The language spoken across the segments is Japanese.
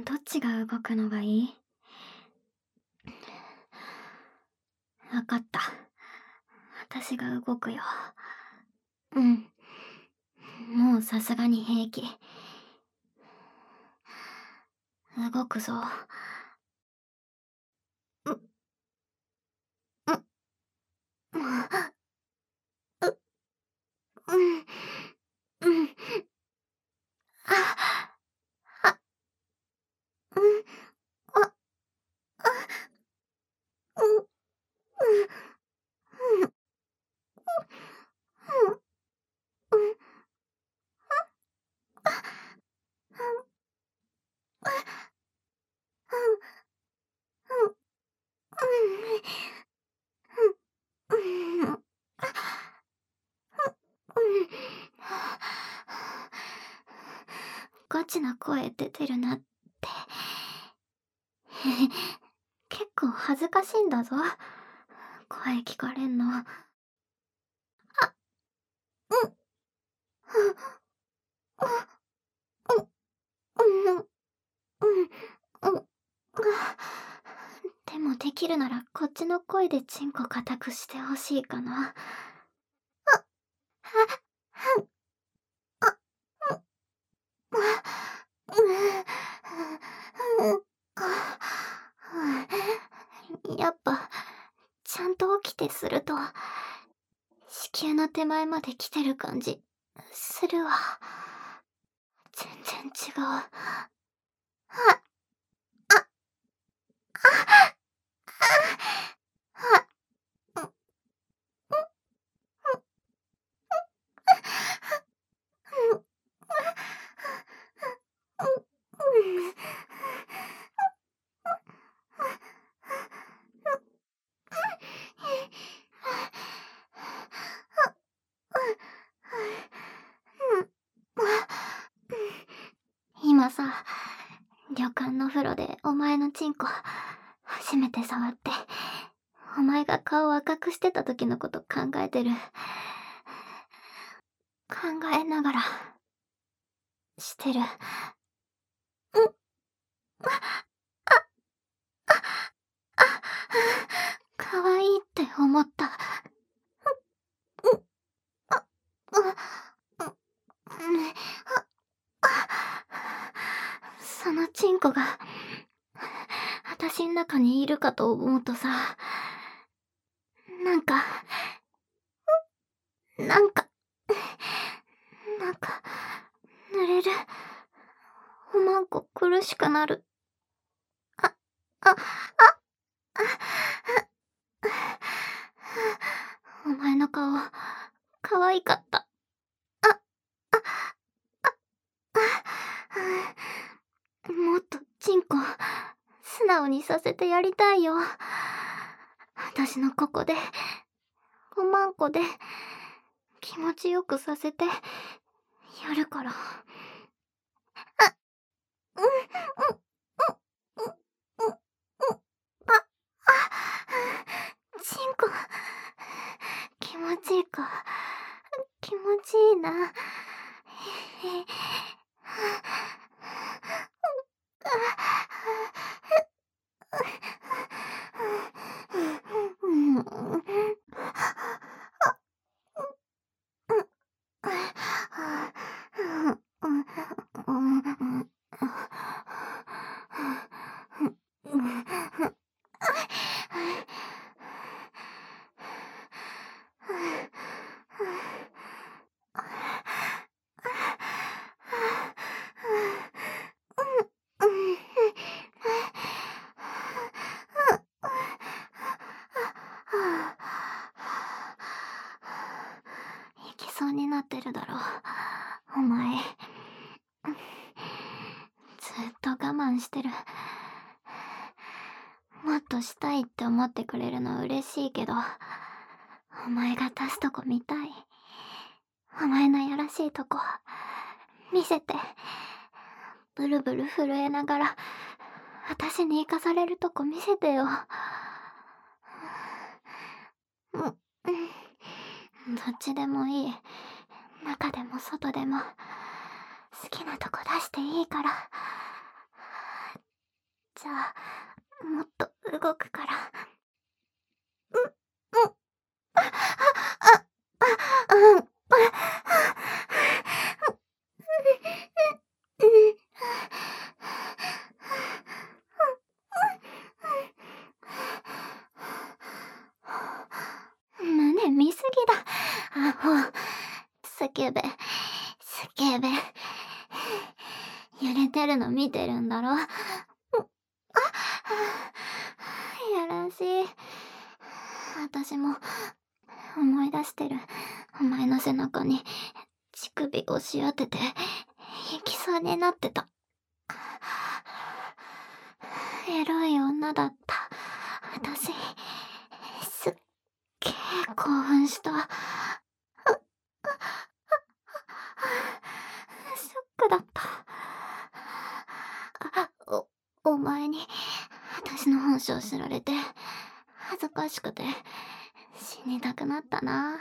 どっちが動くのがいい？わかった。私が動くよ。うん。もうさすがに平気。動くぞ。う、う、う、うん、うん、あ、あ、うん、あ、あ、うん、うん、うん、うん、うん、あ、うん、うん、うん、うん、うん、うん。ガチな声出てるなって。結構恥ずかしいんだぞ。声聞かれんの。あ、うん、うん、うん、うん、うん、うん、うん。でもできるならこっちの声でチンコ固くしてほしいかな。あ、は、ん、あ、うん、うん、うん、やっぱ、ちゃんと起きてすると、子宮の手前まで来てる感じ、するわ。全然違う。あ、あ、あ、あ、うん、うん、うん、うん、今さ、旅館の風呂でお前のチンコ、初めて触って、お前が顔赤くしてた時のこと考えてる。考えながら、してる。うん、あ、可愛いって思った。うん、あ、うん、うん、あ、そのチンコが、私ん中にいるかと思うとさ、なんか、なんか、なんか、濡れる。おまんこ苦しくなる。あ、あ、あ、お前の顔、可愛かった。あ、あ、もっとチンコ、素直にさせてやりたいよ。私のここで、おまんこで、気持ちよくさせて、やるから。あ、うん、うん、うん、うん、うん、うん、あ、チンコ、気持ちいいか。気持ちいいな。いきそうになってるだろ、お前。ずっと我慢してる。もっとしたいって思ってくれるの嬉しいけど、お前が出すとこ見たい。お前のやらしいとこ、見せて。ブルブル震えながら、私に行かされるとこ見せてよ。うん、うん。どっちでもいい。中でも外でも、好きなとこ出していいから。 じゃあ、もっと動くから。うん。胸見すぎだ。アホ。スケベ。スケベ。揺れてるの見てるんだろ。やらしい。私も思い出してる。お前の背中に乳首押し当てて行きそうになってた。エロい女だった。私、すっげー興奮した。ショックだった。お前に私の本性知られて恥ずかしくて死にたくなったな。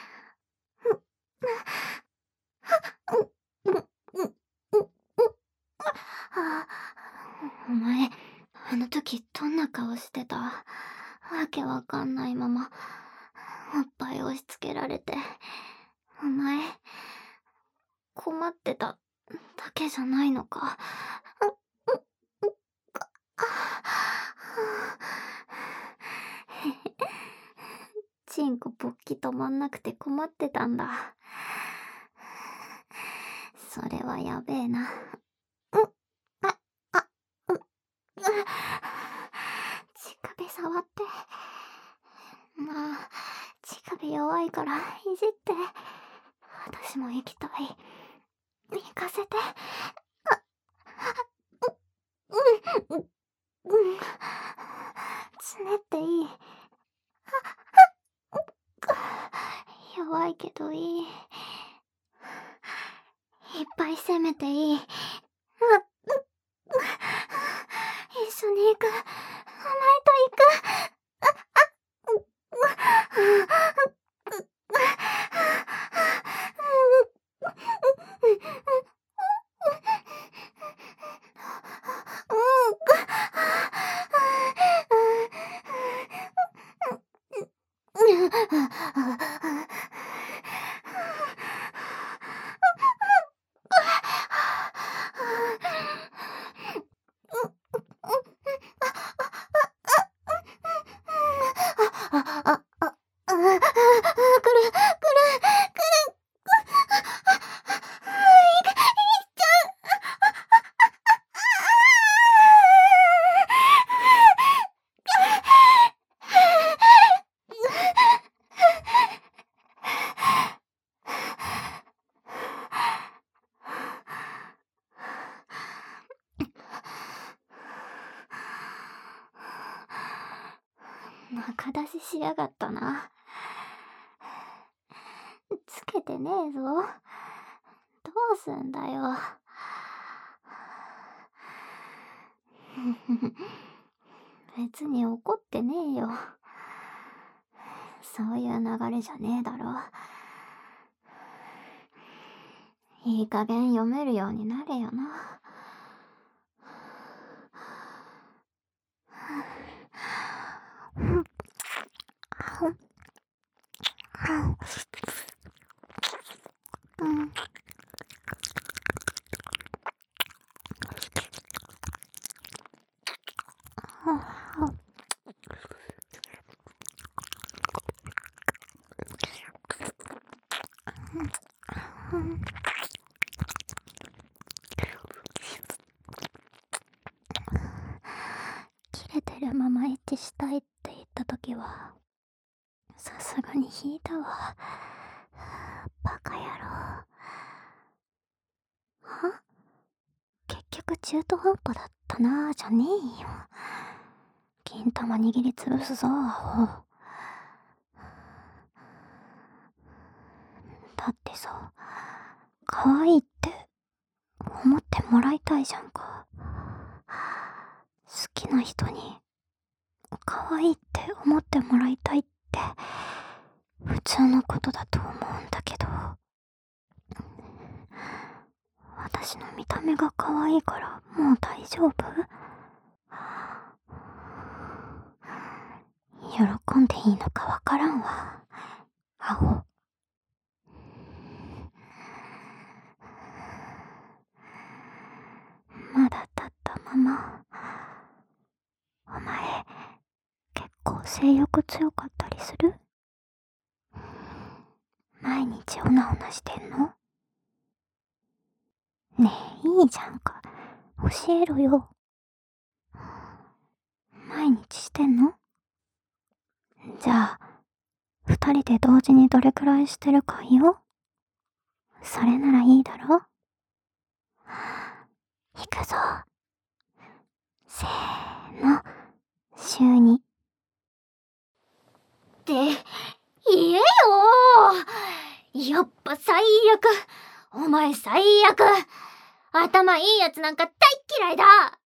お前、あの時どんな顔してた？わけわかんないままおっぱい押し付けられて、お前困ってただけじゃないのか。チンコ勃起止まんなくて困ってたんだ。それはやべえな。乳首触って。まあ、乳首弱いからいじって。私も行きたい。行かせて。つねっていい。弱いけどいい。いっぱい攻めていい。一緒に行く。お前と行く。中出ししやがったな。つけてねえぞ。どうすんだよ。別に怒ってねえよ。そういう流れじゃねえだろ。いい加減読めるようになれよな。切れてるままエッチしたいって言った時はさすがに引いたわ。バカ野郎。は？結局中途半端だったなじゃねえよ。金玉握りつぶすぞ、アホ。だってさ、可愛いって思ってもらいたいじゃんか。好きな人に可愛いって思ってもらいたいって普通のことだと思うんだけど、私の見た目が可愛いからもう大丈夫？ 喜んでいいのかわからんわ、アホ。まだ立ったまま。お前、結構性欲強かったりする？毎日オナオナしてんの？ねえ、いいじゃんか。教えろよ。毎日してんの？じゃあ、二人で同時にどれくらいしてるか言おう。それならいいだろ？いくぞ。せーの、週2。って言えよー。やっぱ最悪。お前最悪。頭いいやつなんか大っ嫌いだ。